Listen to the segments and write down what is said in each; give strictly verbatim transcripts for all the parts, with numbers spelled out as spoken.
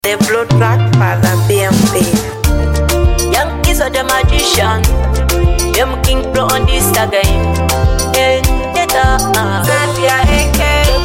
The blood track for the B M P. Young Kiss of the magician. Young King Pro on this again. Hey, Teta. Zatia A K.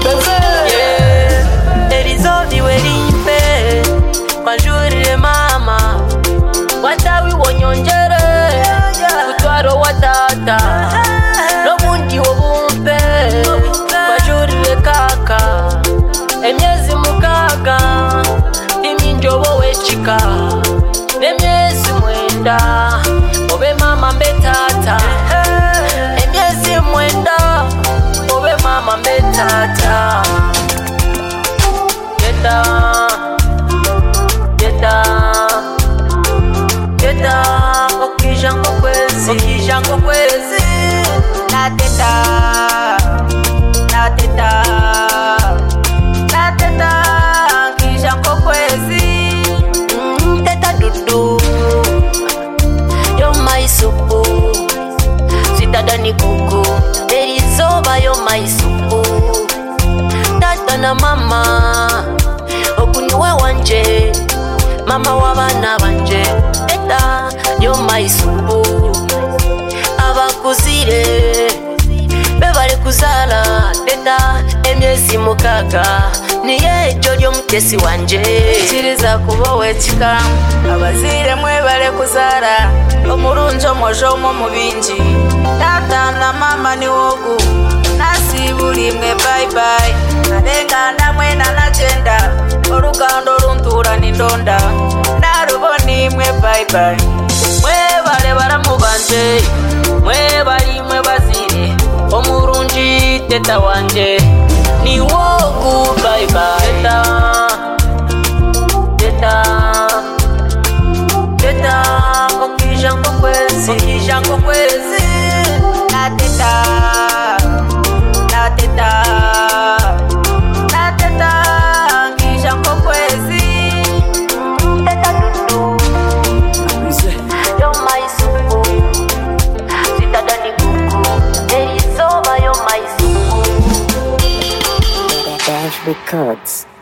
Yeah. There is all the wedding pay. Majuri mama. Wata we wonyonjere. Kutwaro watata. No mundi wobumpe. Majuri kaka. Emyezi mukaga. Iminjobo wechika. Emyezi mwenda. Obe mama mbetata. Emyezi mwenda. Obe mama mbetata. Geta. Geta. Geta. Okijango kwezi. Okijango kwezi. Na teta. Na teta. Na teta. Kijango kwezi. Mm, teta dudu. Yo my supu. Sitadani kuku. Derizoba yo my supu. Tata na mama. Okunywe wanje. Mama wabana banje. Teta yo my supu. Abakuzire bebale kuzala. Teta emyezi mukaga. Niye jojo mtesi wanje. Chiriza kubo wechika. Abazire mwebale kuzala. Omurunjo mojo mo mubinji. Tata na mama ni wogu. Nasi buli mwe bye bye. Narenga namwe na chenda. Orugando runtura ni ndonda. Naruboni mwe bye bye. Mwebale baramubanje. Mwebali mwebazire. Omurunji teta wanje. Ni wogu bye bye. Teta. Teta. Teta. Okijango kwezi. Okijango kwezi. Na teta. Na teta. Na teta. Kijango kwezi. Teta dudu. Yo my supu. Sitadani kuku. Derizoba yo my supu. Dash Records.